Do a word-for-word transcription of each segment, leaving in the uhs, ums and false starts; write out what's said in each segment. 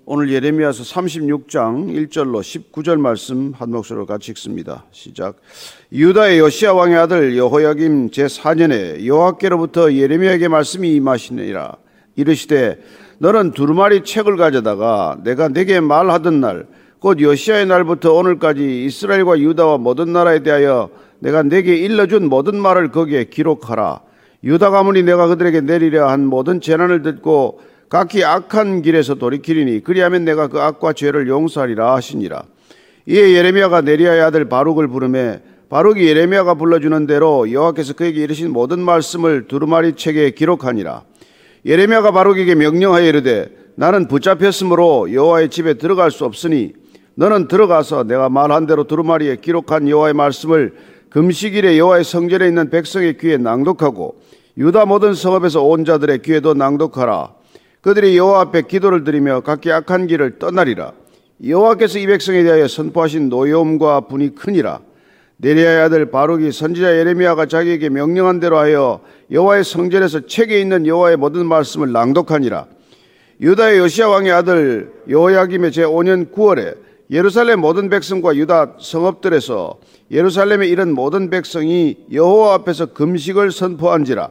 오늘 예레미야서 삼십육 장 일 절로 십구 절 말씀 한 목소리로 같이 읽습니다. 시작. 유다의 요시야 왕의 아들 여호야김 제사 년에 여호와께로부터 예레미야에게 말씀이 임하시니라. 이르시되 너는 두루마리 책을 가져다가 내가 내게 말하던 날 곧 요시야의 날부터 오늘까지 이스라엘과 유다와 모든 나라에 대하여 내가 내게 일러준 모든 말을 거기에 기록하라. 유다 가문이 내가 그들에게 내리려 한 모든 재난을 듣고 각기 악한 길에서 돌이키리니 그리하면 내가 그 악과 죄를 용서하리라 하시니라. 이에 예레미야가 네리야의 아들 바룩을 부르매 바룩이 예레미야가 불러주는 대로 여호와께서 그에게 이르신 모든 말씀을 두루마리 책에 기록하니라. 예레미야가 바룩에게 명령하여 이르되 나는 붙잡혔으므로 여호와의 집에 들어갈 수 없으니 너는 들어가서 내가 말한 대로 두루마리에 기록한 여호와의 말씀을 금식일에 여호와의 성전에 있는 백성의 귀에 낭독하고 유다 모든 성읍에서 온 자들의 귀에도 낭독하라. 그들이 여호와 앞에 기도를 드리며 각기 악한 길을 떠나리라. 여호와께서 이 백성에 대하여 선포하신 노여움과 분이 크니라. 네리야의 아들 바룩이 선지자 예레미야가 자기에게 명령한 대로 하여 여호와의 성전에서 책에 있는 여호와의 모든 말씀을 낭독하니라. 유다의 요시야 왕의 아들 여호야김의 제오 년 구월에 예루살렘 모든 백성과 유다 성읍들에서 예루살렘에 이른 모든 백성이 여호와 앞에서 금식을 선포한지라.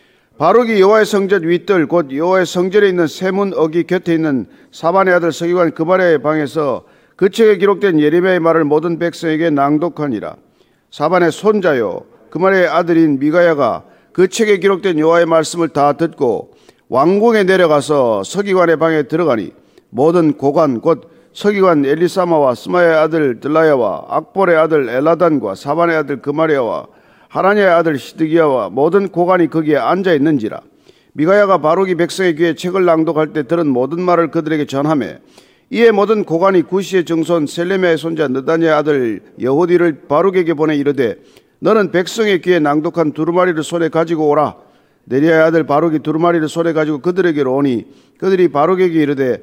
바룩이 여호와의 성전 윗뜰 곧 여호와의 성전에 있는 세문 어기 곁에 있는 사반의 아들 서기관 그발의 방에서 그 책에 기록된 예레미야의 말을 모든 백성에게 낭독하니라. 사반의 손자요 그말의 아들인 미가야가 그 책에 기록된 여호와의 말씀을 다 듣고 왕궁에 내려가서 서기관의 방에 들어가니 모든 고관 곧 서기관 엘리사마와 스마야의 아들 들라야와 악볼의 아들 엘라단과 사반의 아들 그마리아와 하나냐의 아들 시드기야와 모든 고관이 거기에 앉아 있는지라. 미가야가 바룩이 백성의 귀에 책을 낭독할 때 들은 모든 말을 그들에게 전하매 이에 모든 고관이 구시의 증손 셀레미야의 손자 느다니의 아들 여호디를 바룩에게 보내 이르되 너는 백성의 귀에 낭독한 두루마리를 손에 가지고 오라. 네리야의 아들 바룩이 두루마리를 손에 가지고 그들에게로 오니 그들이 바룩에게 이르되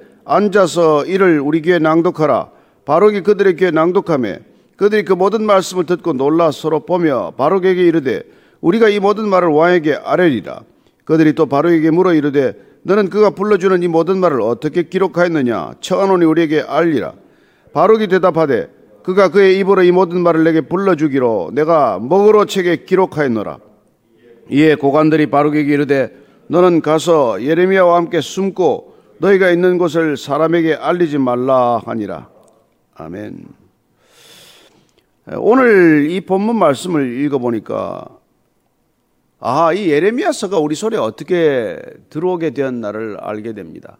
앉아서 이를 우리 귀에 낭독하라. 바룩이 그들의 귀에 낭독하며 그들이 그 모든 말씀을 듣고 놀라 서로 보며 바룩에게 이르되 우리가 이 모든 말을 왕에게 아뢰리라. 그들이 또 바룩에게 물어 이르되 너는 그가 불러주는 이 모든 말을 어떻게 기록하였느냐 청하노니 우리에게 알리라. 바룩이 대답하되 그가 그의 입으로 이 모든 말을 내게 불러주기로 내가 먹으로 책에 기록하였노라. 이에 고관들이 바룩에게 이르되 너는 가서 예레미야와 함께 숨고 너희가 있는 곳을 사람에게 알리지 말라 하니라. 아멘. 오늘 이 본문 말씀을 읽어보니까 아, 이 예레미야서가 우리 손에 어떻게 들어오게 되었나를 알게 됩니다.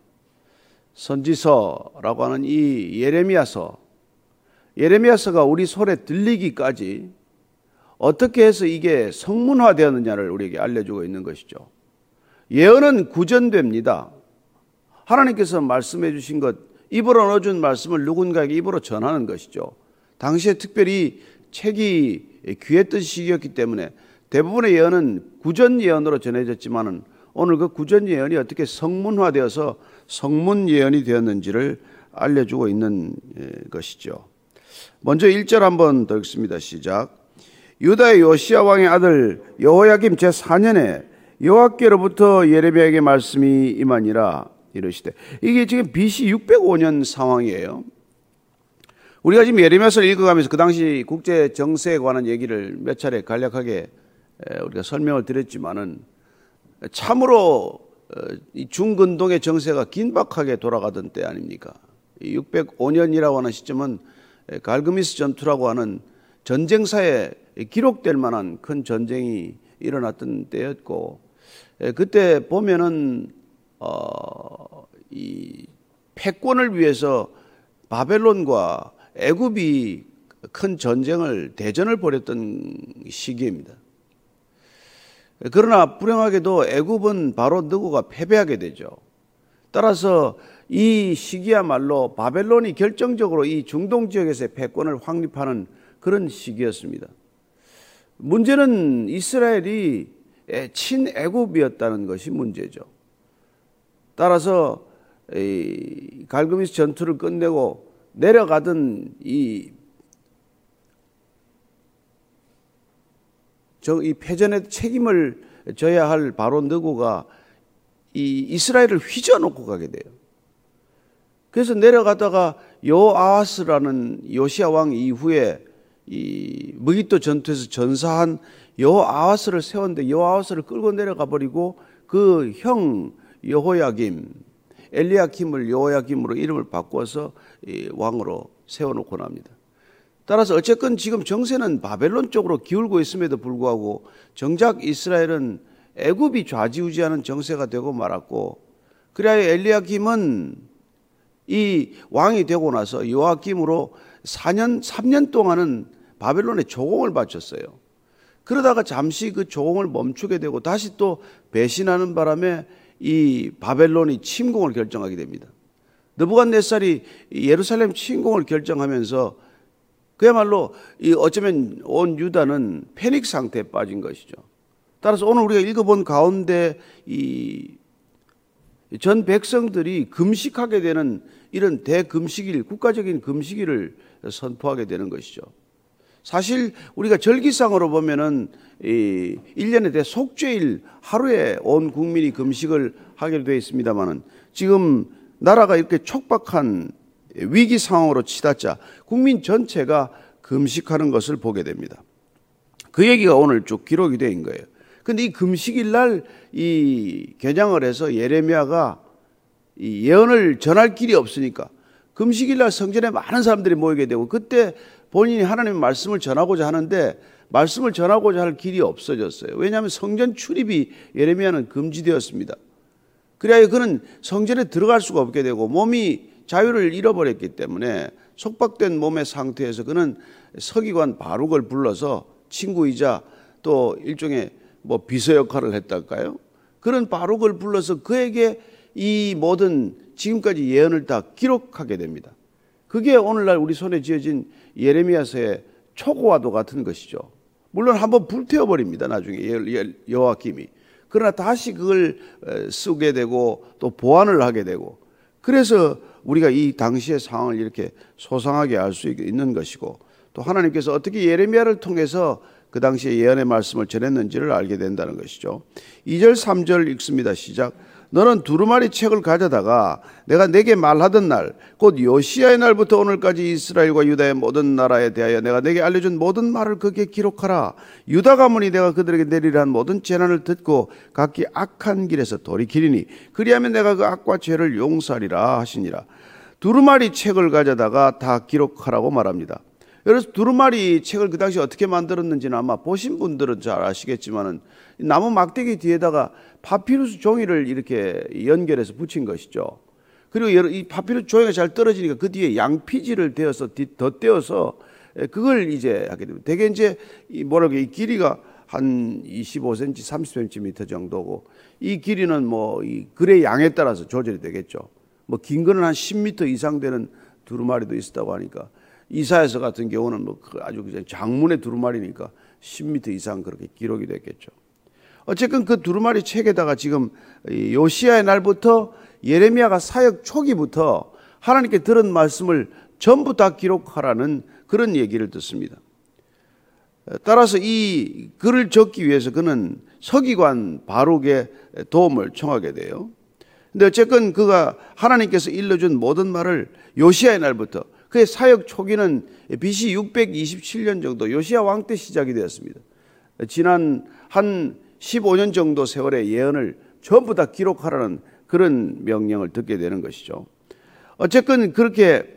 선지서라고 하는 이 예레미야서, 예레미야서가 우리 손에 들리기까지 어떻게 해서 이게 성문화되었느냐를 우리에게 알려주고 있는 것이죠. 예언은 구전됩니다. 하나님께서 말씀해 주신 것, 입으로 넣어준 말씀을 누군가에게 입으로 전하는 것이죠. 당시에 특별히 책이 귀했던 시기였기 때문에 대부분의 예언은 구전 예언으로 전해졌지만은 오늘 그 구전 예언이 어떻게 성문화되어서 성문 예언이 되었는지를 알려주고 있는 것이죠. 먼저 일 절 한번 더 읽습니다. 시작. 유다의 요시야 왕의 아들 여호야김 제사 년에 여호와께로부터 예레미야에게 말씀이 임하니라. 이러시되 이게 지금 비씨 육백오 년 상황이에요. 우리가 지금 예레미야서를 읽어가면서 그 당시 국제 정세에 관한 얘기를 몇 차례 간략하게 우리가 설명을 드렸지만은 참으로 이 중근동의 정세가 긴박하게 돌아가던 때 아닙니까? 육백오 년이라고 하는 시점은 갈그미스 전투라고 하는 전쟁사에 기록될 만한 큰 전쟁이 일어났던 때였고 그때 보면은 어, 이 패권을 위해서 바벨론과 애굽이 큰 전쟁을 대전을 벌였던 시기입니다. 그러나 불행하게도 애굽은 바로 느고가 패배하게 되죠. 따라서 이 시기야말로 바벨론이 결정적으로 이 중동 지역에서의 패권을 확립하는 그런 시기였습니다. 문제는 이스라엘이 친애굽이었다는 것이 문제죠. 따라서 이 갈그미스 전투를 끝내고 내려가던 이, 저, 이 패전의 책임을 져야 할 바로 느고가 이 이스라엘을 휘저어놓고 가게 돼요. 그래서 내려가다가 여호아하스라는 요시야 왕 이후에 이 무기또 전투에서 전사한 여호아하스를 세웠는데 여호아하스를 끌고 내려가 버리고 그 형 여호야김, 엘리야킴을 여호야김으로 이름을 바꿔서 왕으로 세워놓고 납니다. 따라서 어쨌건 지금 정세는 바벨론 쪽으로 기울고 있음에도 불구하고 정작 이스라엘은 애굽이 좌지우지하는 정세가 되고 말았고, 그래야 엘리야김은 이 왕이 되고 나서 요아김으로 사 년, 삼 년 동안은 바벨론에 조공을 바쳤어요. 그러다가 잠시 그 조공을 멈추게 되고 다시 또 배신하는 바람에 이 바벨론이 침공을 결정하게 됩니다. 느부갓네살이 예루살렘 침공을 결정하면서 그야말로 이 어쩌면 온 유다는 패닉 상태에 빠진 것이죠. 따라서 오늘 우리가 읽어본 가운데 이 전 백성들이 금식하게 되는 이런 대금식일, 국가적인 금식일을 선포하게 되는 것이죠. 사실 우리가 절기상으로 보면은 이 일 년에 대 속죄일 하루에 온 국민이 금식을 하게 되어 있습니다만은 지금 나라가 이렇게 촉박한 위기 상황으로 치닫자 국민 전체가 금식하는 것을 보게 됩니다. 그 얘기가 오늘 쭉 기록이 된 거예요. 근데 이 금식일 날 이 겨냥을 해서 예레미야가 이 예언을 전할 길이 없으니까 금식일 날 성전에 많은 사람들이 모이게 되고, 그때 본인이 하나님의 말씀을 전하고자 하는데 말씀을 전하고자 할 길이 없어졌어요. 왜냐하면 성전 출입이 예레미야는 금지되었습니다. 그래야 그는 성전에 들어갈 수가 없게 되고 몸이 자유를 잃어버렸기 때문에 속박된 몸의 상태에서 그는 서기관 바룩을 불러서 친구이자 또 일종의 뭐 비서 역할을 했달까요? 그런 바룩을 불러서 그에게 이 모든 지금까지 예언을 다 기록하게 됩니다. 그게 오늘날 우리 손에 쥐어진 예레미야서의 초고와도 같은 것이죠. 물론 한번 불태워버립니다. 나중에 여호야김이. 그러나 다시 그걸 쓰게 되고 또 보완을 하게 되고, 그래서 우리가 이 당시의 상황을 이렇게 소상하게 알 수 있는 것이고, 또 하나님께서 어떻게 예레미야를 통해서 그 당시에 예언의 말씀을 전했는지를 알게 된다는 것이죠. 이 절 삼 절 읽습니다. 시작. 너는 두루마리 책을 가져다가 내가 내게 말하던 날, 곧 요시야의 날부터 오늘까지 이스라엘과 유다의 모든 나라에 대하여 내가 내게 알려준 모든 말을 거기에 기록하라. 유다 가문이 내가 그들에게 내리라 한 모든 재난을 듣고 각기 악한 길에서 돌이키리니 그리하면 내가 그 악과 죄를 용서하리라 하시니라. 두루마리 책을 가져다가 다 기록하라고 말합니다. 그래서 두루마리 책을 그 당시 어떻게 만들었는지는 아마 보신 분들은 잘 아시겠지만은 나무 막대기 뒤에다가 파피루스 종이를 이렇게 연결해서 붙인 것이죠. 그리고 이 파피루스 종이가 잘 떨어지니까 그 뒤에 양피지를 대어서 덧대어서 그걸 이제 하게 됩니다. 대개 이제 뭐랄까 이 길이가 한 이십오 센티미터, 삼십 센티미터 정도고, 이 길이는 뭐 이 글의 양에 따라서 조절이 되겠죠. 뭐 긴 거는 한 십 미터 이상 되는 두루마리도 있었다고 하니까, 이사야서 같은 경우는 뭐 아주 그냥 장문의 두루마리니까 십 미터 이상 그렇게 기록이 됐겠죠. 어쨌든 그 두루마리 책에다가 지금 요시야의 날부터 예레미야가 사역 초기부터 하나님께 들은 말씀을 전부 다 기록하라는 그런 얘기를 듣습니다. 따라서 이 글을 적기 위해서 그는 서기관 바룩의 도움을 청하게 돼요. 근데 어쨌든 그가 하나님께서 일러준 모든 말을 요시야의 날부터, 그의 사역 초기는 비씨 육백이십칠 년 정도 요시야 왕 때 시작이 되었습니다. 지난 한 십오 년 정도 세월의 예언을 전부 다 기록하라는 그런 명령을 듣게 되는 것이죠. 어쨌든 그렇게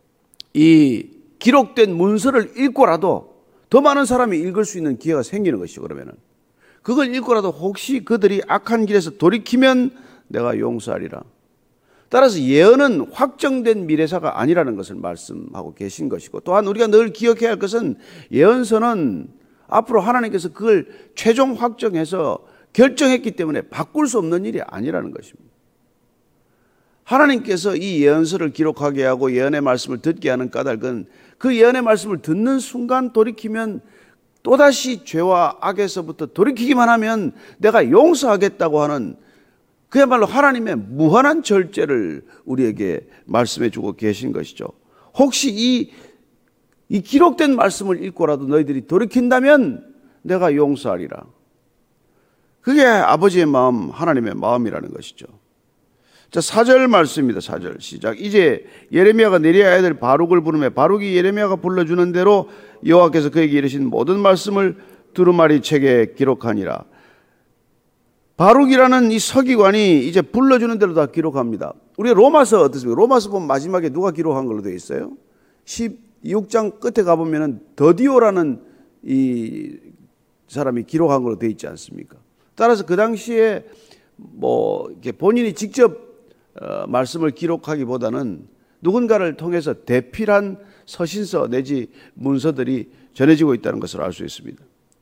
이 기록된 문서를 읽고라도 더 많은 사람이 읽을 수 있는 기회가 생기는 것이죠. 그러면은 그걸 읽고라도 혹시 그들이 악한 길에서 돌이키면 내가 용서하리라. 따라서 예언은 확정된 미래사가 아니라는 것을 말씀하고 계신 것이고, 또한 우리가 늘 기억해야 할 것은 예언서는 앞으로 하나님께서 그걸 최종 확정해서 결정했기 때문에 바꿀 수 없는 일이 아니라는 것입니다. 하나님께서 이 예언서를 기록하게 하고 예언의 말씀을 듣게 하는 까닭은 그 예언의 말씀을 듣는 순간 돌이키면 또다시 죄와 악에서부터 돌이키기만 하면 내가 용서하겠다고 하는 그야말로 하나님의 무한한 절제를 우리에게 말씀해 주고 계신 것이죠. 혹시 이, 이 기록된 말씀을 읽고라도 너희들이 돌이킨다면 내가 용서하리라. 그게 아버지의 마음, 하나님의 마음이라는 것이죠. 자, 사 절 말씀입니다. 사 절 시작. 이제 예레미야가 네리야의 아들 바룩을 부르며 바룩이 예레미야가 불러주는 대로 여호와께서 그에게 이르신 모든 말씀을 두루마리 책에 기록하니라. 바룩이라는 이 서기관이 이제 불러주는 대로 다 기록합니다. 우리 로마서 어떻습니까? 로마서 보면 마지막에 누가 기록한 걸로 되어 있어요? 십육 장 끝에 가보면 더디오라는 이 사람이 기록한 걸로 되어 있지 않습니까? 따라서 그 당시에 뭐 이렇게 본인이 직접 어, 말씀을 기록하기보다는 누군가를 통해서 대필한 서신서 내지 문서들이 전해지고 있다는 것을 알 수 있습니다.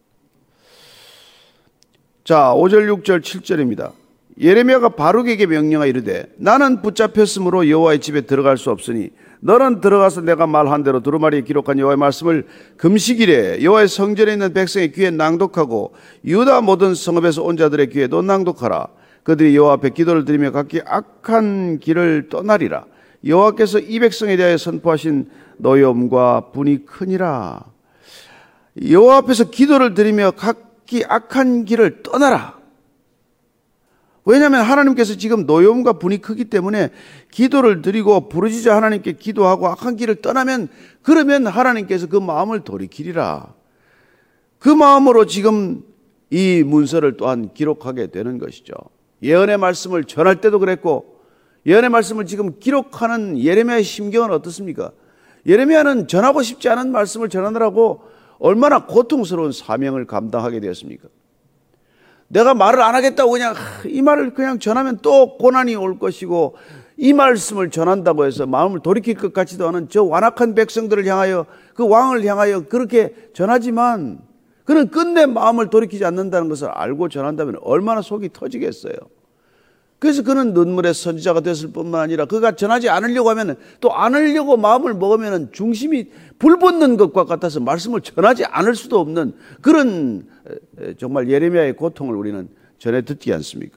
자, 오 절, 육 절, 칠 절입니다. 예레미야가 바룩에게 명령하여 이르되 나는 붙잡혔으므로 여호와의 집에 들어갈 수 없으니 너는 들어가서 내가 말한 대로 두루마리에 기록한 여호와의 말씀을 금식일에 여호와의 성전에 있는 백성의 귀에 낭독하고 유다 모든 성읍에서 온 자들의 귀에도 낭독하라. 그들이 여호와 앞에 기도를 드리며 각기 악한 길을 떠나리라. 여호와께서 이 백성에 대하여 선포하신 노여움과 분이 크니라. 여호와 앞에서 기도를 드리며 각기 악한 길을 떠나라. 왜냐하면 하나님께서 지금 노여움과 분이 크기 때문에 기도를 드리고 부르짖어 하나님께 기도하고 악한 길을 떠나면, 그러면 하나님께서 그 마음을 돌이키리라. 그 마음으로 지금 이 문서를 또한 기록하게 되는 것이죠. 예언의 말씀을 전할 때도 그랬고, 예언의 말씀을 지금 기록하는 예레미야의 심경은 어떻습니까? 예레미야는 전하고 싶지 않은 말씀을 전하느라고 얼마나 고통스러운 사명을 감당하게 되었습니까? 내가 말을 안 하겠다고 그냥 이 말을 그냥 전하면 또 고난이 올 것이고, 이 말씀을 전한다고 해서 마음을 돌이킬 것 같지도 않은 저 완악한 백성들을 향하여, 그 왕을 향하여 그렇게 전하지만 그는 끝내 마음을 돌이키지 않는다는 것을 알고 전한다면 얼마나 속이 터지겠어요. 그래서 그는 눈물의 선지자가 됐을 뿐만 아니라 그가 전하지 않으려고 하면, 또 않으려고 마음을 먹으면 중심이 불붙는 것과 같아서 말씀을 전하지 않을 수도 없는 그런 정말 예레미야의 고통을 우리는 전해 듣지 않습니까?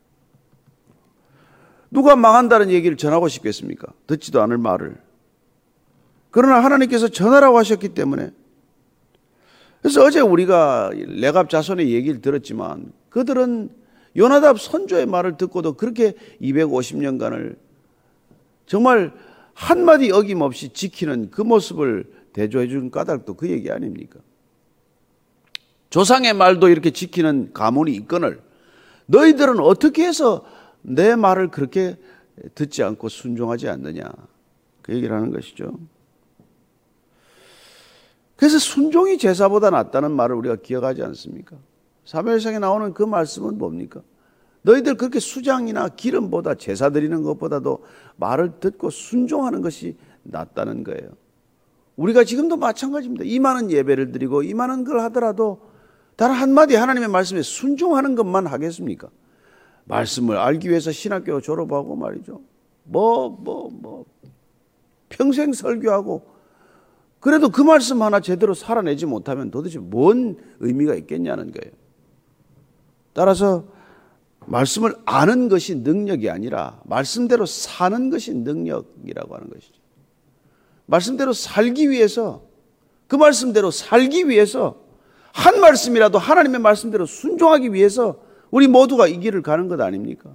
누가 망한다는 얘기를 전하고 싶겠습니까? 듣지도 않을 말을. 그러나 하나님께서 전하라고 하셨기 때문에. 그래서 어제 우리가 레갑 자손의 얘기를 들었지만, 그들은 요나답 선조의 말을 듣고도 그렇게 이백오십 년간을 정말 한마디 어김없이 지키는 그 모습을 대조해 준 까닭도 그 얘기 아닙니까? 조상의 말도 이렇게 지키는 가문이 있거늘 너희들은 어떻게 해서 내 말을 그렇게 듣지 않고 순종하지 않느냐, 그 얘기를 하는 것이죠. 그래서 순종이 제사보다 낫다는 말을 우리가 기억하지 않습니까? 사무엘상에 나오는 그 말씀은 뭡니까? 너희들 그렇게 수장이나 기름보다, 제사 드리는 것보다도 말을 듣고 순종하는 것이 낫다는 거예요. 우리가 지금도 마찬가지입니다. 이만한 예배를 드리고 이만한 걸 하더라도 단 한마디 하나님의 말씀에 순종하는 것만 하겠습니까? 말씀을 알기 위해서 신학교 졸업하고 말이죠. 뭐, 뭐, 뭐, 평생 설교하고, 그래도 그 말씀 하나 제대로 살아내지 못하면 도대체 뭔 의미가 있겠냐는 거예요. 따라서 말씀을 아는 것이 능력이 아니라 말씀대로 사는 것이 능력이라고 하는 것이죠. 말씀대로 살기 위해서, 그 말씀대로 살기 위해서, 한 말씀이라도 하나님의 말씀대로 순종하기 위해서 우리 모두가 이 길을 가는 것 아닙니까?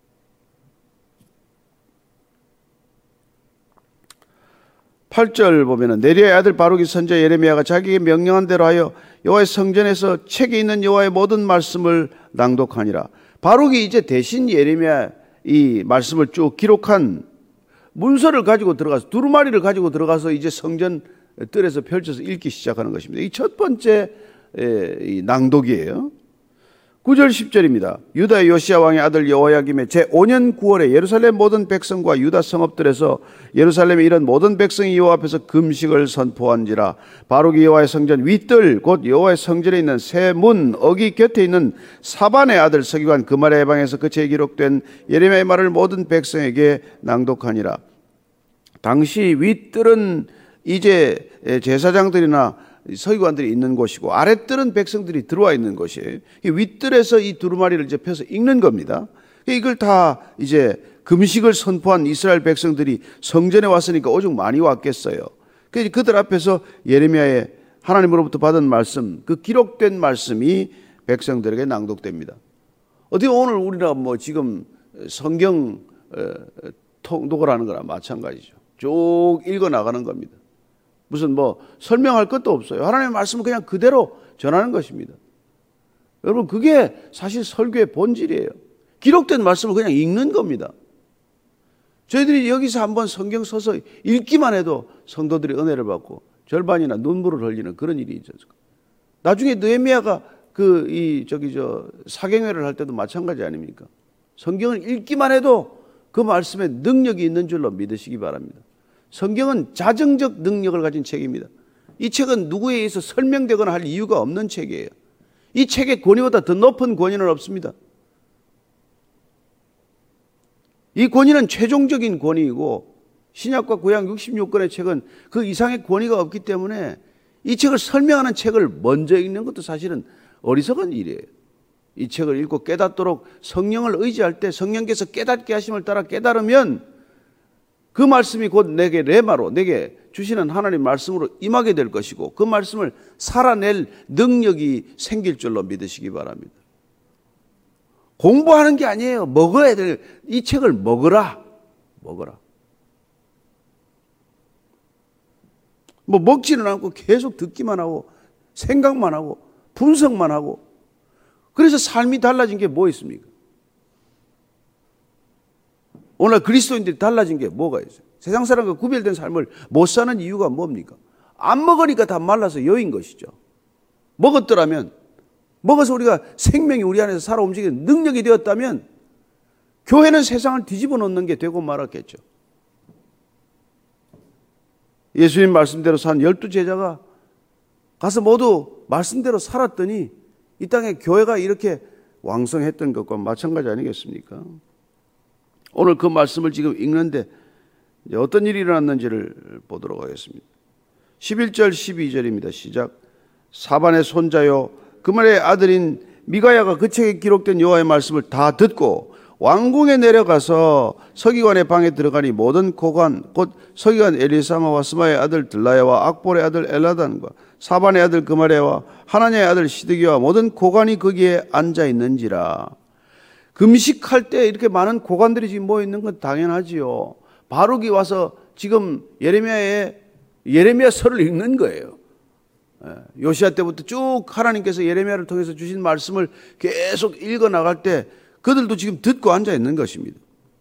팔 절 보면은 네리야의 아들 바룩이 선지자 예레미야가 자기에게 명령한 대로 하여 여호와의 성전에서 책에 있는 여호와의 모든 말씀을 낭독하니라. 바룩이 이제 대신 예레미야 이 말씀을 쭉 기록한 문서를 가지고 들어가서, 두루마리를 가지고 들어가서 이제 성전 뜰에서 펼쳐서 읽기 시작하는 것입니다. 이 첫 번째 이 낭독이에요. 구 절 십 절입니다. 유다의 요시야 왕의 아들 여호야김의 제오 년 구월에 예루살렘 모든 백성과 유다 성읍들에서 예루살렘에 이런 모든 백성이 여호와 앞에서 금식을 선포한지라. 바룩이 여호와의 성전 윗뜰 곧 여호와의 성전에 있는 세 문 어기 곁에 있는 사반의 아들 서기관 그말의 해방에서 그 책에 기록된 예레미야의 말을 모든 백성에게 낭독하니라. 당시 윗뜰은 이제 제사장들이나 서기관들이 있는 곳이고, 아랫뜰은 백성들이 들어와 있는 곳이에요. 윗뜰에서 이 두루마리를 이제 펴서 읽는 겁니다. 이걸 다 이제 금식을 선포한 이스라엘 백성들이 성전에 왔으니까 오죽 많이 왔겠어요. 그래서 그들 앞에서 예레미야의 하나님으로부터 받은 말씀, 그 기록된 말씀이 백성들에게 낭독됩니다. 어떻게 오늘 우리가 뭐 지금 성경 통독을 하는 거나 마찬가지죠. 쭉 읽어 나가는 겁니다. 무슨 뭐 설명할 것도 없어요. 하나님의 말씀을 그냥 그대로 전하는 것입니다. 여러분, 그게 사실 설교의 본질이에요. 기록된 말씀을 그냥 읽는 겁니다. 저희들이 여기서 한번 성경 서서 읽기만 해도 성도들이 은혜를 받고 절반이나 눈물을 흘리는 그런 일이 있었어요. 나중에 느헤미야가 그 이 저기 저 사경회를 할 때도 마찬가지 아닙니까? 성경을 읽기만 해도 그 말씀에 능력이 있는 줄로 믿으시기 바랍니다. 성경은 자정적 능력을 가진 책입니다. 이 책은 누구에 의해서 설명되거나 할 이유가 없는 책이에요. 이 책의 권위보다 더 높은 권위는 없습니다. 이 권위는 최종적인 권위이고 신약과 구약 육십육 권의 책은 그 이상의 권위가 없기 때문에 이 책을 설명하는 책을 먼저 읽는 것도 사실은 어리석은 일이에요. 이 책을 읽고 깨닫도록 성령을 의지할 때 성령께서 깨닫게 하심을 따라 깨달으면 그 말씀이 곧 내게 레마로 내게 주시는 하나님 말씀으로 임하게 될 것이고 그 말씀을 살아낼 능력이 생길 줄로 믿으시기 바랍니다. 공부하는 게 아니에요. 먹어야 될, 이 책을 먹으라. 먹어라. 뭐 먹지는 않고 계속 듣기만 하고 생각만 하고 분석만 하고 그래서 삶이 달라진 게 뭐 있습니까? 오늘 그리스도인들이 달라진 게 뭐가 있어요? 세상 사람과 구별된 삶을 못 사는 이유가 뭡니까? 안 먹으니까 다 말라서 여인 것이죠. 먹었더라면, 먹어서 우리가 생명이 우리 안에서 살아 움직이는 능력이 되었다면 교회는 세상을 뒤집어 놓는 게 되고 말았겠죠. 예수님 말씀대로 산 열두 제자가 가서 모두 말씀대로 살았더니 이 땅에 교회가 이렇게 왕성했던 것과 마찬가지 아니겠습니까? 오늘 그 말씀을 지금 읽는데 이제 어떤 일이 일어났는지를 보도록 하겠습니다. 십일 절 십이 절입니다. 시작. 사반의 손자요 그말의 아들인 미가야가 그 책에 기록된 여호와의 말씀을 다 듣고 왕궁에 내려가서 서기관의 방에 들어가니 모든 고관 곧 서기관 엘리사마와 스마의 아들 들라야와 악볼의 아들 엘라단과 사반의 아들 그말야와 하나냐의 아들 시드기와 모든 고관이 거기에 앉아 있는지라. 금식할 때 이렇게 많은 고관들이 지금 모여 있는 건 당연하지요. 바룩이 와서 지금 예레미야의 예레미야서를 읽는 거예요. 요시야 때부터 쭉 하나님께서 예레미야를 통해서 주신 말씀을 계속 읽어 나갈 때 그들도 지금 듣고 앉아 있는 것입니다.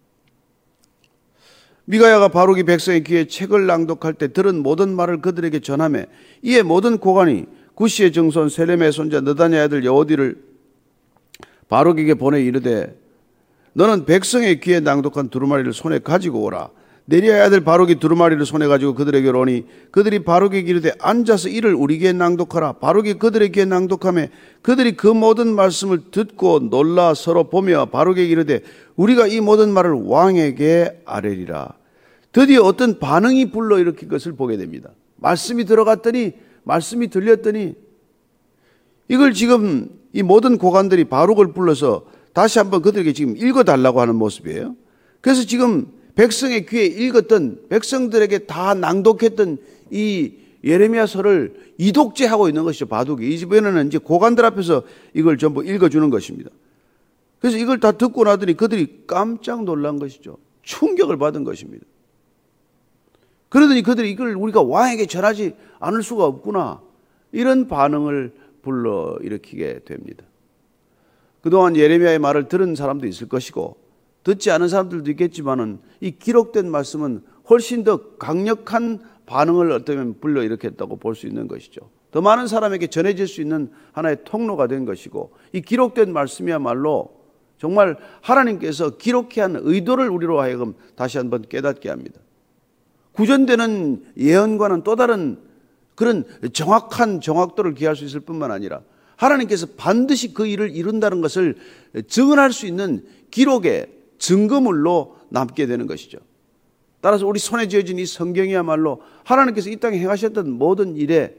미가야가 바룩이 백성의 귀에 책을 낭독할 때 들은 모든 말을 그들에게 전하매 이에 모든 고관이 구시의 증손 셀렘의 손자 느다냐의 아들 여호디를 바룩에게 보내 이르되 너는 백성의 귀에 낭독한 두루마리를 손에 가지고 오라. 네리야의 아들 바룩이 두루마리를 손에 가지고 그들에게 오니 그들이 바룩에게 이르되 앉아서 이를 우리 귀에 낭독하라. 바룩이 그들의 귀에 낭독하며 그들이 그 모든 말씀을 듣고 놀라 서로 보며 바룩에게 이르되 우리가 이 모든 말을 왕에게 아뢰리라. 드디어 어떤 반응이 불러일으킨 것을 보게 됩니다. 말씀이 들어갔더니 말씀이 들렸더니 이걸 지금 이 모든 고관들이 바룩을 불러서 다시 한번 그들에게 지금 읽어달라고 하는 모습이에요. 그래서 지금 백성의 귀에 읽었던 백성들에게 다 낭독했던 이 예레미야서를 이독제하고 있는 것이죠. 바둑이 이번에는 이제 고관들 앞에서 이걸 전부 읽어주는 것입니다. 그래서 이걸 다 듣고 나더니 그들이 깜짝 놀란 것이죠. 충격을 받은 것입니다. 그러더니 그들이 이걸 우리가 왕에게 전하지 않을 수가 없구나 이런 반응을 불러일으키게 됩니다. 그동안 예레미야의 말을 들은 사람도 있을 것이고 듣지 않은 사람들도 있겠지만은 이 기록된 말씀은 훨씬 더 강력한 반응을 어쩌면 불러일으켰다고 볼 수 있는 것이죠. 더 많은 사람에게 전해질 수 있는 하나의 통로가 된 것이고 이 기록된 말씀이야말로 정말 하나님께서 기록해 한 의도를 우리로 하여금 다시 한번 깨닫게 합니다. 구전되는 예언과는 또 다른 그런 정확한 정확도를 기할 수 있을 뿐만 아니라 하나님께서 반드시 그 일을 이룬다는 것을 증언할 수 있는 기록의 증거물로 남게 되는 것이죠. 따라서 우리 손에 쥐어진 이 성경이야말로 하나님께서 이 땅에 행하셨던 모든 일의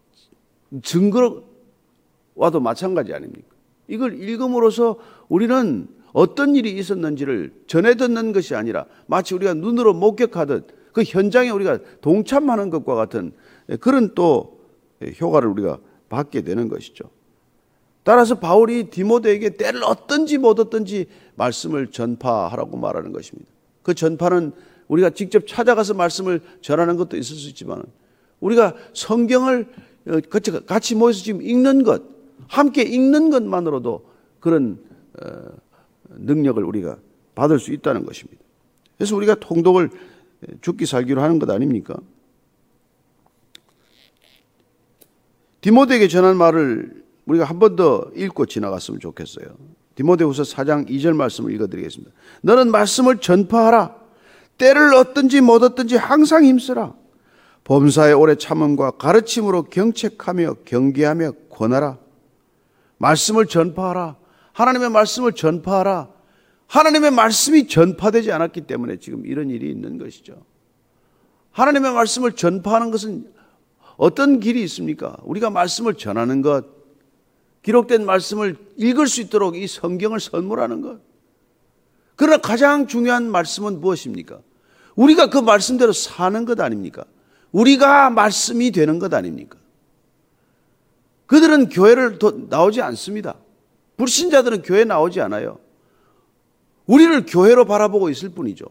증거와도 마찬가지 아닙니까? 이걸 읽음으로써 우리는 어떤 일이 있었는지를 전해 듣는 것이 아니라 마치 우리가 눈으로 목격하듯 그 현장에 우리가 동참하는 것과 같은 그런 또 효과를 우리가 받게 되는 것이죠. 따라서 바울이 디모데에게 때를 얻든지 못 얻든지 말씀을 전파하라고 말하는 것입니다. 그 전파는 우리가 직접 찾아가서 말씀을 전하는 것도 있을 수 있지만 우리가 성경을 같이 모여서 지금 읽는 것, 함께 읽는 것만으로도 그런 능력을 우리가 받을 수 있다는 것입니다. 그래서 우리가 통독을 죽기 살기로 하는 것 아닙니까? 디모데에게 전한 말을 우리가 한 번 더 읽고 지나갔으면 좋겠어요. 디모데후서 사 장 이 절 말씀을 읽어드리겠습니다. 너는 말씀을 전파하라. 때를 얻든지 못 얻든지 항상 힘쓰라. 범사에 오래 참음과 가르침으로 경책하며 경계하며 권하라. 말씀을 전파하라. 하나님의 말씀을 전파하라. 하나님의 말씀이 전파되지 않았기 때문에 지금 이런 일이 있는 것이죠. 하나님의 말씀을 전파하는 것은 어떤 길이 있습니까? 우리가 말씀을 전하는 것, 기록된 말씀을 읽을 수 있도록 이 성경을 선물하는 것. 그러나 가장 중요한 말씀은 무엇입니까? 우리가 그 말씀대로 사는 것 아닙니까? 우리가 말씀이 되는 것 아닙니까? 그들은 교회를 나오지 않습니다. 불신자들은 교회에 나오지 않아요. 우리를 교회로 바라보고 있을 뿐이죠.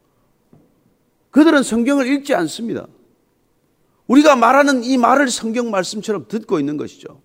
그들은 성경을 읽지 않습니다. 우리가 말하는 이 말을 성경 말씀처럼 듣고 있는 것이죠.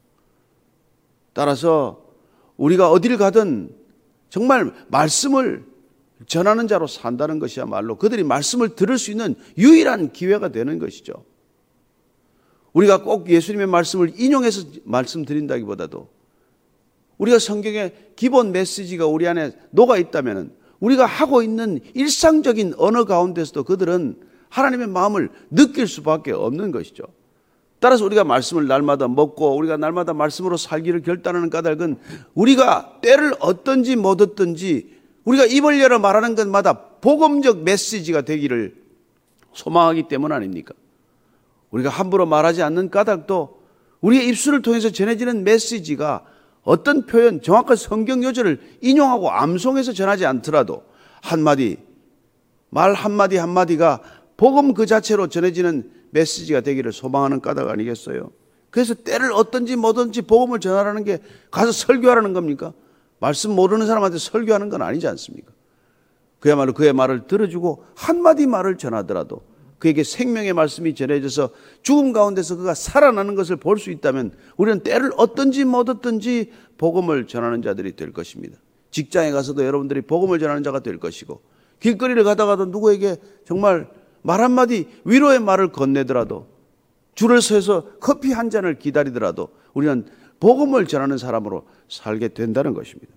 따라서 우리가 어딜 가든 정말 말씀을 전하는 자로 산다는 것이야말로 그들이 말씀을 들을 수 있는 유일한 기회가 되는 것이죠. 우리가 꼭 예수님의 말씀을 인용해서 말씀드린다기보다도 우리가 성경의 기본 메시지가 우리 안에 녹아 있다면 우리가 하고 있는 일상적인 언어 가운데서도 그들은 하나님의 마음을 느낄 수밖에 없는 것이죠. 따라서 우리가 말씀을 날마다 먹고 우리가 날마다 말씀으로 살기를 결단하는 까닭은 우리가 때를 얻든지 못 얻든지 우리가 입을 열어 말하는 것마다 복음적 메시지가 되기를 소망하기 때문 아닙니까? 우리가 함부로 말하지 않는 까닭도 우리의 입술을 통해서 전해지는 메시지가 어떤 표현, 정확한 성경 요절을 인용하고 암송해서 전하지 않더라도 한마디, 말 한마디 한마디가 복음 그 자체로 전해지는 메시지가 되기를 소망하는 까닭 아니겠어요? 그래서 때를 얻든지 뭐든지 복음을 전하라는 게 가서 설교하라는 겁니까? 말씀 모르는 사람한테 설교하는 건 아니지 않습니까? 그야말로 그의 말을 들어주고 한마디 말을 전하더라도 그에게 생명의 말씀이 전해져서 죽음 가운데서 그가 살아나는 것을 볼 수 있다면 우리는 때를 얻든지 못 얻든지 복음을 전하는 자들이 될 것입니다. 직장에 가서도 여러분들이 복음을 전하는 자가 될 것이고 길거리를 가다가도 누구에게 정말 말 한마디 위로의 말을 건네더라도 줄을 서서 커피 한 잔을 기다리더라도 우리는 복음을 전하는 사람으로 살게 된다는 것입니다.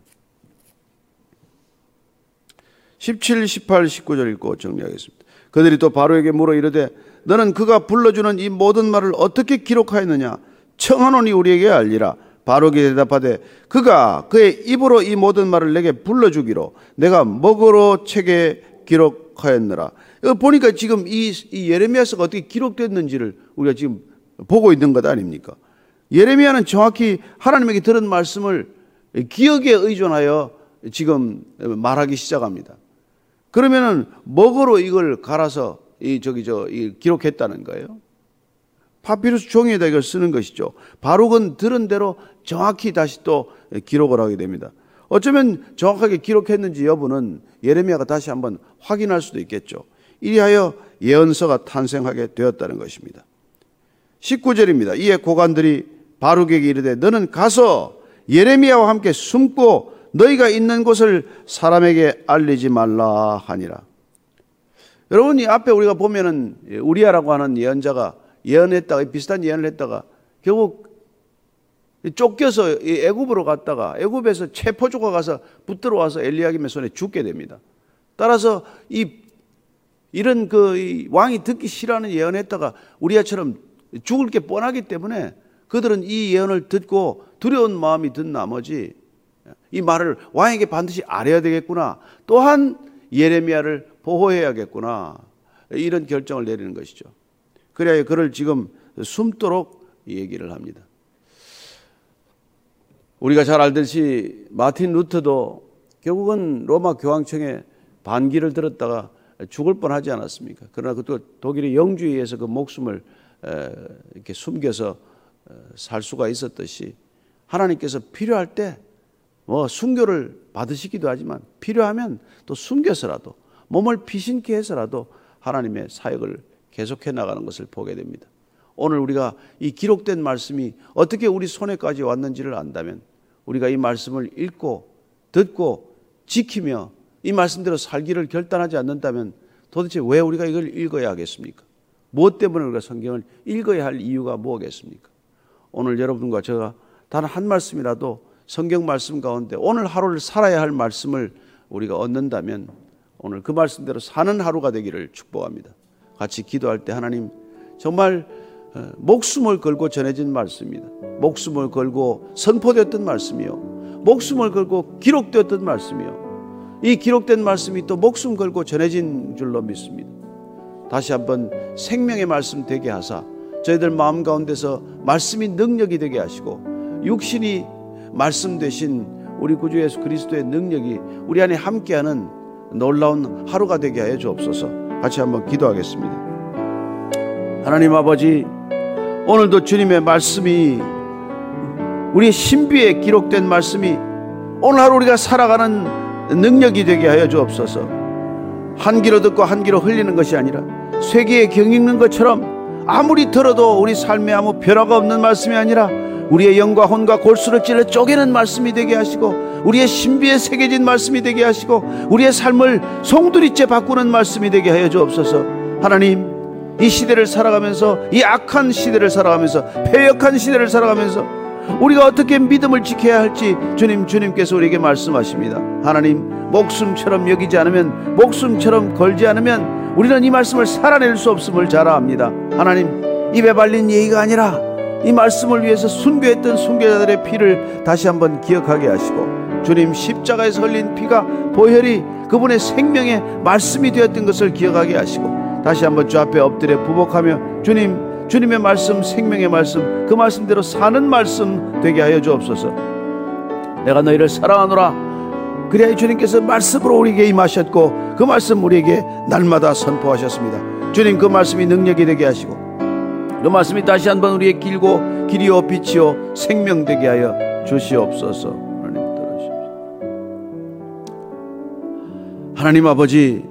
십칠, 십팔, 십구 절 읽고 정리하겠습니다. 그들이 또 바로에게 물어 이르되 너는 그가 불러주는 이 모든 말을 어떻게 기록하였느냐? 청하노니 우리에게 알리라. 바로에게 대답하되 그가 그의 입으로 이 모든 말을 내게 불러주기로 내가 먹으로 책에 기록하였느라. 보니까 지금 이, 이 예레미야서가 어떻게 기록됐는지를 우리가 지금 보고 있는 것 아닙니까? 예레미야는 정확히 하나님에게 들은 말씀을 기억에 의존하여 지금 말하기 시작합니다. 그러면은 먹으로 이걸 갈아서 이 저기 저 이 기록했다는 거예요. 파피루스 종이에다 이걸 쓰는 것이죠. 바룩은 들은 대로 정확히 다시 또 기록을 하게 됩니다. 어쩌면 정확하게 기록했는지 여부는 예레미야가 다시 한번 확인할 수도 있겠죠. 이리하여 예언서가 탄생하게 되었다는 것입니다. 십구 절입니다. 이에 고관들이 바룩에게 이르되 너는 가서 예레미야와 함께 숨고 너희가 있는 곳을 사람에게 알리지 말라 하니라. 여러분, 이 앞에 우리가 보면은 우리야라고 하는 예언자가 예언했다가 비슷한 예언을 했다가 결국 쫓겨서 애굽으로 갔다가 애굽에서 체포조가 가서 붙들어 와서 엘리야김의 손에 죽게 됩니다. 따라서 이 이런 그 왕이 듣기 싫어하는 예언했다가 우리야처럼 죽을 게 뻔하기 때문에 그들은 이 예언을 듣고 두려운 마음이 든 나머지 이 말을 왕에게 반드시 알아야 되겠구나. 또한 예레미야를 보호해야겠구나. 이런 결정을 내리는 것이죠. 그래야 그를 지금 숨도록 얘기를 합니다. 우리가 잘 알듯이 마틴 루터도 결국은 로마 교황청에 반기를 들었다가 죽을 뻔하지 않았습니까? 그러나 그것도 독일의 영주에 의해서 그 목숨을 이렇게 숨겨서 살 수가 있었듯이 하나님께서 필요할 때 뭐 순교를 받으시기도 하지만 필요하면 또 숨겨서라도 몸을 피신케 해서라도 하나님의 사역을 계속해 나가는 것을 보게 됩니다. 오늘 우리가 이 기록된 말씀이 어떻게 우리 손에까지 왔는지를 안다면, 우리가 이 말씀을 읽고 듣고 지키며 이 말씀대로 살기를 결단하지 않는다면 도대체 왜 우리가 이걸 읽어야 하겠습니까? 무엇 때문에 우리가 성경을 읽어야 할 이유가 뭐겠습니까? 오늘 여러분과 제가 단 한 말씀이라도 성경 말씀 가운데 오늘 하루를 살아야 할 말씀을 우리가 얻는다면 오늘 그 말씀대로 사는 하루가 되기를 축복합니다. 같이 기도할 때 하나님, 정말 목숨을 걸고 전해진 말씀입니다. 목숨을 걸고 선포되었던 말씀이요, 목숨을 걸고 기록되었던 말씀이요, 이 기록된 말씀이 또 목숨 걸고 전해진 줄로 믿습니다. 다시 한번 생명의 말씀 되게 하사 저희들 마음 가운데서 말씀이 능력이 되게 하시고, 육신이 말씀 되신 우리 구주 예수 그리스도의 능력이 우리 안에 함께하는 놀라운 하루가 되게 하여 주옵소서. 같이 한번 기도하겠습니다. 하나님 아버지, 오늘도 주님의 말씀이, 우리의 신비에 기록된 말씀이 오늘 하루 우리가 살아가는 능력이 되게 하여 주옵소서. 한 귀로 듣고 한 귀로 흘리는 것이 아니라 쇠기에 경읽는 것처럼 아무리 들어도 우리 삶에 아무 변화가 없는 말씀이 아니라 우리의 영과 혼과 골수를 찔러 쪼개는 말씀이 되게 하시고, 우리의 신비에 새겨진 말씀이 되게 하시고, 우리의 삶을 송두리째 바꾸는 말씀이 되게 하여 주옵소서. 하나님, 이 시대를 살아가면서, 이 악한 시대를 살아가면서, 패역한 시대를 살아가면서 우리가 어떻게 믿음을 지켜야 할지 주님, 주님께서 우리에게 말씀하십니다. 하나님, 목숨처럼 여기지 않으면, 목숨처럼 걸지 않으면 우리는 이 말씀을 살아낼 수 없음을 잘 압니다. 하나님, 입에 발린 예의가 아니라 이 말씀을 위해서 순교했던 순교자들의 피를 다시 한번 기억하게 하시고, 주님 십자가에서 흘린 피가 보혈이 그분의 생명의 말씀이 되었던 것을 기억하게 하시고, 다시 한번 주 앞에 엎드려 부복하며 주님, 주님의 말씀, 생명의 말씀, 그 말씀대로 사는 말씀 되게 하여 주옵소서. 내가 너희를 사랑하노라, 그래야 주님께서 말씀으로 우리에게 임하셨고 그 말씀 우리에게 날마다 선포하셨습니다. 주님, 그 말씀이 능력이 되게 하시고 그 말씀이 다시 한번 우리의 길고 길이요 빛이요 생명되게 하여 주시옵소서. 하나님 따르십시오. 하나님 아버지,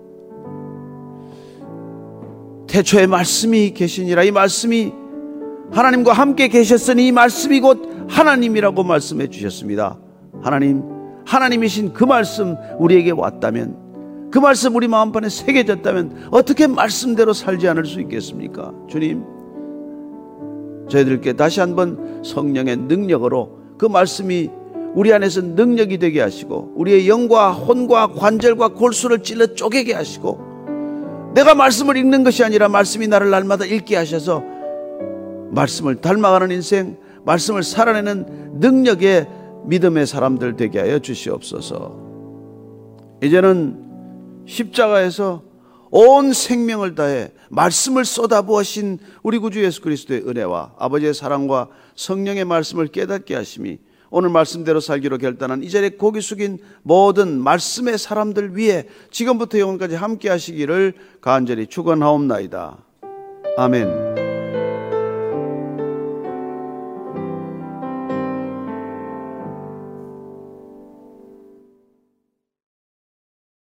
태초에 말씀이 계시니라, 이 말씀이 하나님과 함께 계셨으니 이 말씀이 곧 하나님이라고 말씀해 주셨습니다. 하나님, 하나님이신 그 말씀 우리에게 왔다면, 그 말씀 우리 마음판에 새겨졌다면 어떻게 말씀대로 살지 않을 수 있겠습니까? 주님, 저희들께 다시 한번 성령의 능력으로 그 말씀이 우리 안에서 능력이 되게 하시고, 우리의 영과 혼과 관절과 골수를 찔러 쪼개게 하시고, 내가 말씀을 읽는 것이 아니라 말씀이 나를 날마다 읽게 하셔서 말씀을 닮아가는 인생, 말씀을 살아내는 능력의 믿음의 사람들 되게 하여 주시옵소서. 이제는 십자가에서 온 생명을 다해 말씀을 쏟아부으신 우리 구주 예수 그리스도의 은혜와 아버지의 사랑과 성령의 말씀을 깨닫게 하심이 오늘 말씀대로 살기로 결단한 이 자리에 고개 숙인 모든 말씀의 사람들 위해 지금부터 영원까지 함께 하시기를 간절히 축원하옵나이다. 아멘.